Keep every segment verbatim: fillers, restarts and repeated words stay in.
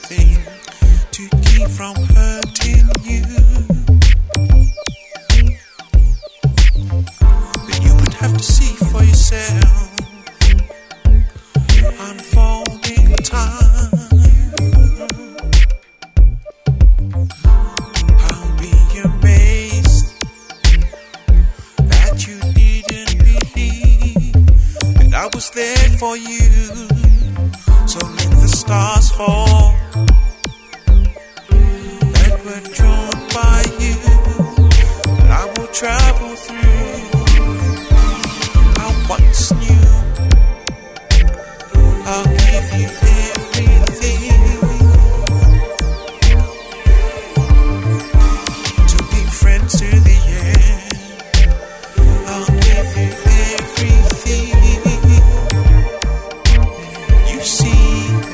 something to keep from hurting you. But you would have to see for yourself. Unfolding time. I'll be amazed that you didn't believe that I was there for you. So let the stars fall that were drawn by you. I will travel through. I once knew. I'll give you everything to be friends to the end. I'll give you everything. You see,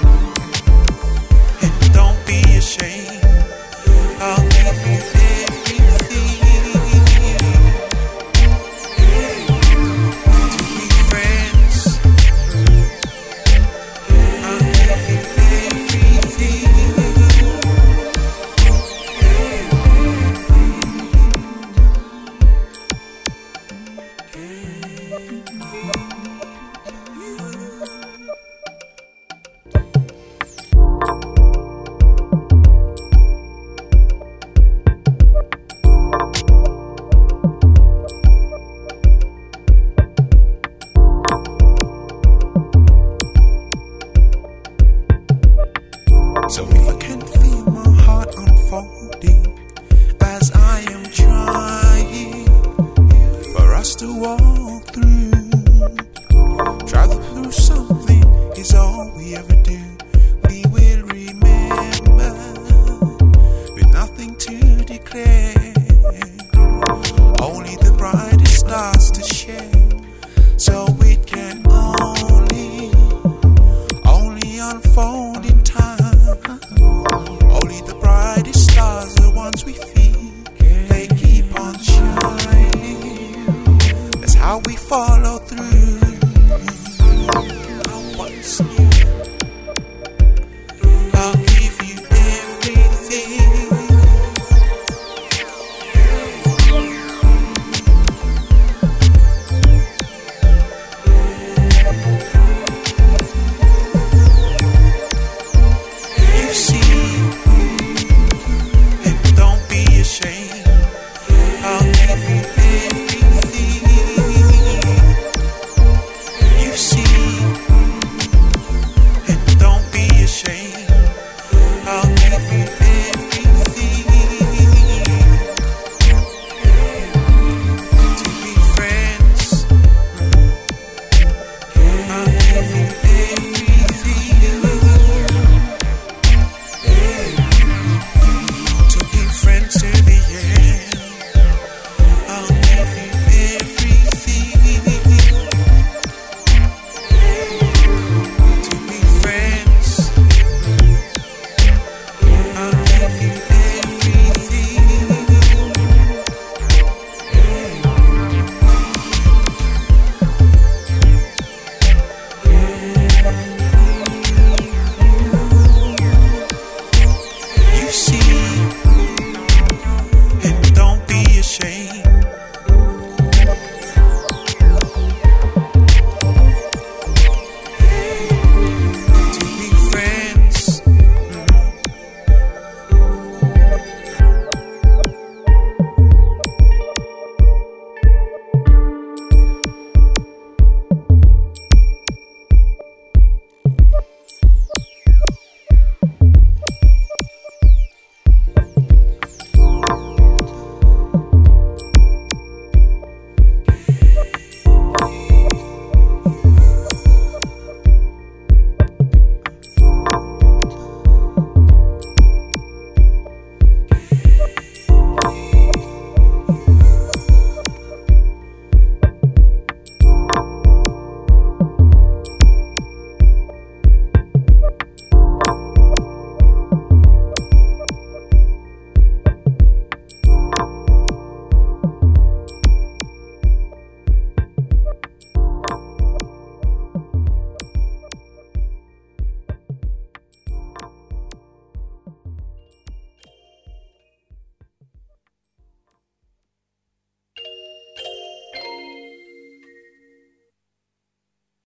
and don't be ashamed. I'll give you everything to be friends. So if I can feel my heart unfolding as I am trying for us to walk through, travel through something is all we ever do.